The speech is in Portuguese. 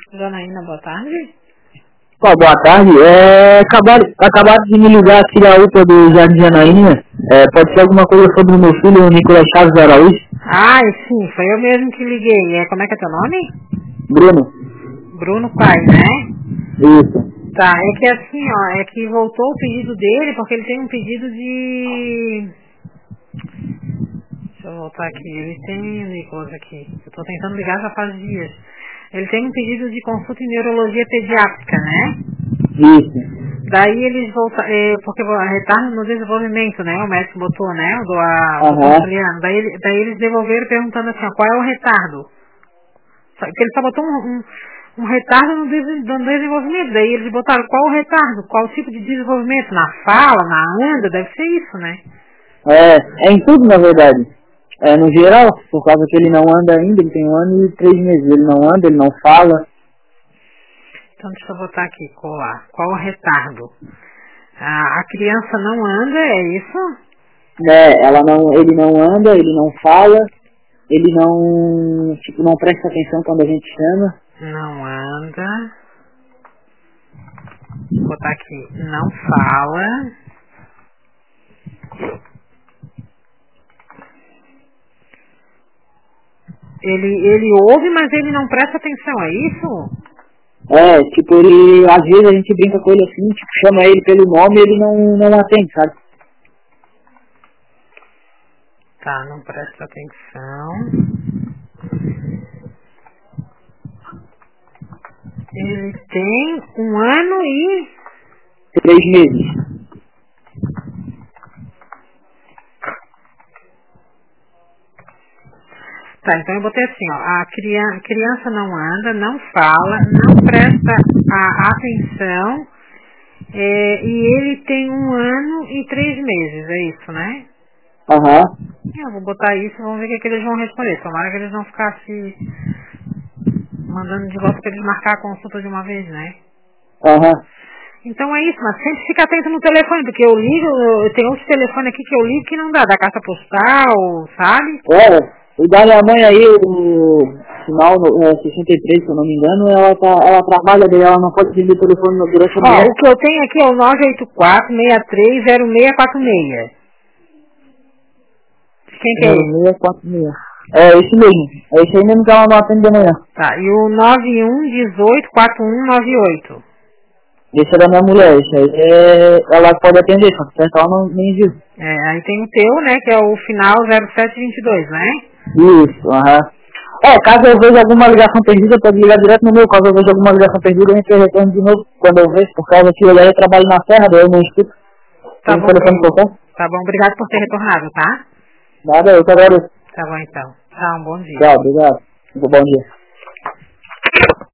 Janaína, boa tarde. Boa tarde. Acabaram de me ligar aqui da UPA do Jardim Janaína. Pode ser alguma coisa sobre o meu filho, o Nicolas Chaves Araújo? Sim, foi eu mesmo que liguei. Como é que é teu nome? Bruno. Bruno Pai, né? Isso. Tá, é que assim, ó, é que voltou o pedido dele, porque ele tem um pedido de... Deixa eu voltar aqui, ele tem, Nicolas, aqui. Eu tô tentando ligar já faz dias. Ele tem um pedido de consulta em neurologia pediátrica, né? Isso. Daí eles voltaram, porque retardo no desenvolvimento, né? O médico botou, né? O Aham. Juliano. Daí eles devolveram perguntando assim, ó, qual é o retardo? Porque ele só botou um retardo no desenvolvimento. Daí eles botaram qual o retardo? Qual tipo de desenvolvimento? Na fala, na anda? Deve ser isso, né? É em tudo, na verdade. No geral, por causa que ele não anda ainda, ele tem 1 ano e 3 meses. Ele não anda, ele não fala. Então deixa eu botar aqui, colar. Qual o retardo? A criança não anda, é isso? Ele não anda, ele não fala, ele não presta atenção quando a gente chama. Não anda. Vou botar aqui, não fala. Ele ouve, mas ele não presta atenção, é isso? Às vezes a gente brinca com ele assim, chama ele pelo nome e ele não atende, sabe? Tá, não presta atenção. Ele tem 1 ano e... 3 meses. Tá, então eu botei assim, ó, a criança não anda, não fala, não presta atenção, e ele tem 1 ano e 3 meses, é isso, né? Aham. Eu vou botar isso e vamos ver o que eles vão responder. Tomara que eles não ficassem mandando de volta para eles marcar a consulta de uma vez, né? Aham. Então é isso, mas sempre fica atento no telefone, porque eu ligo, tem outros telefones aqui que eu ligo que não dá, da caixa postal, sabe? O da minha mãe aí, o final 63, se eu não me engano, ela trabalha dele, ela não pode atender o telefone durante a manhã. O que eu tenho aqui é o 984-630646. Quem que é esse? 0646. É esse mesmo. É esse aí mesmo que ela não atende de manhã. Tá, e o 91184198. Esse é da minha mulher, esse aí ela pode atender, só que ela não nem viu. Aí tem o teu, né, que é o final 0722, né? Isso, aham. Caso eu veja alguma ligação perdida, pode ligar direto no meu. Caso eu veja alguma ligação perdida, a gente retorna de novo quando eu vejo, por causa que eu trabalho na serra, daí eu não escuto. Tá Tem bom, telefone qualquer. tá bom, obrigado por ter retornado, tá? Nada, eu que agradeço. Tá bom então. Tchau, um bom dia. Tchau, obrigado. Bom dia.